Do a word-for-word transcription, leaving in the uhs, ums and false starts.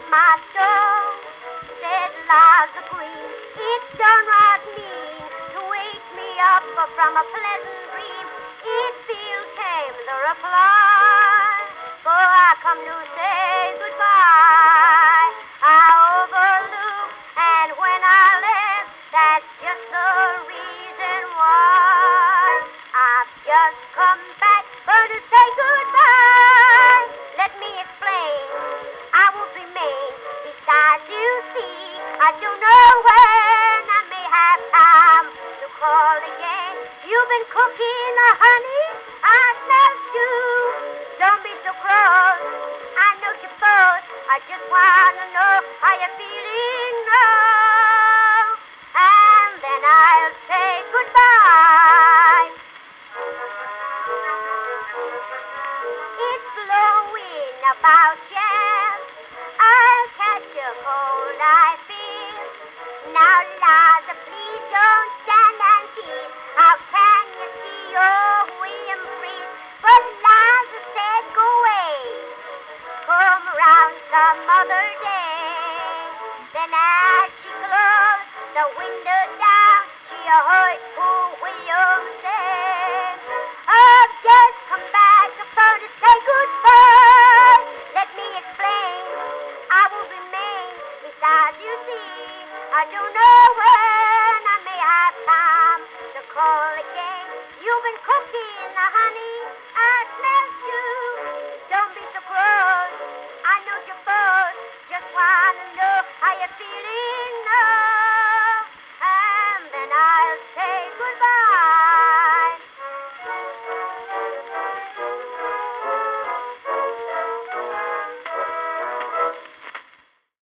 my soul, said Liza Green. It's downright mean to wake me up from a pleasant dream. It feels came the reply, for I come to say goodbye. I overlook, and when I left, that's just the reason why. I've just come back for to say goodbye. Let me explain, I won't remain. Besides, you see, I don't know when I may have time to call again. You've been cooking the honey, I smell stew. Don't be so cross, I know you both. I just want to know how you're feeling now. And then I'll say goodbye. It's blowing about, yeah. I'll catch a cold, I feel. Now, Liza, please don't stand and tease. How can you see your William freeze? But Liza said, go away. Come around some other day. Then as she closed the window down, she heard poor William say, I've just come back for to say goodbye. Let me explain, I will remain. Besides, you see, I don't know